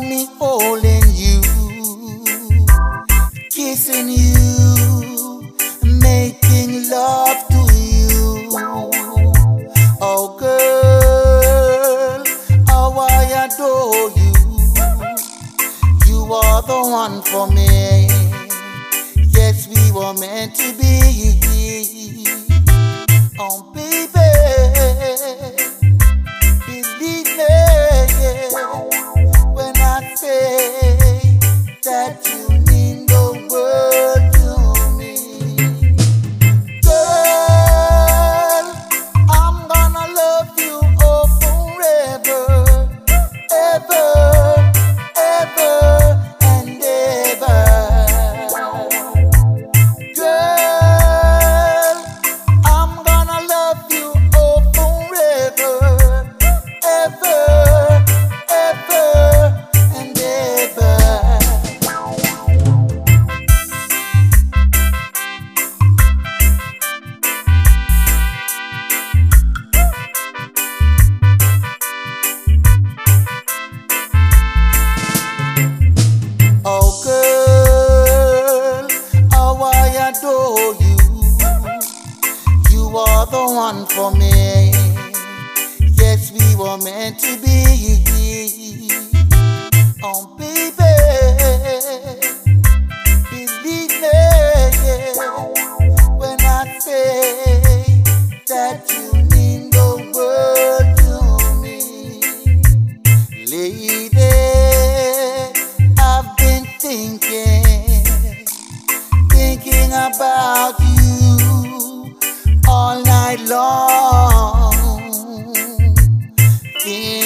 me holding you, kissing you, making love to you. Oh girl, how I adore you. You are the one for me. Yes, we were meant to be. Oh baby, believe me when I say that you mean the world to me. Girl, I'm gonna love you oh forever, ever, ever and ever. Girl, I'm gonna love you oh forever, ever, ever and ever. Oh girl, how I adore you. You are the one for me. Yes, we were meant to be. Oh baby, believe me when I say that you mean the world to me. Lady, I've been thinking about you all night long.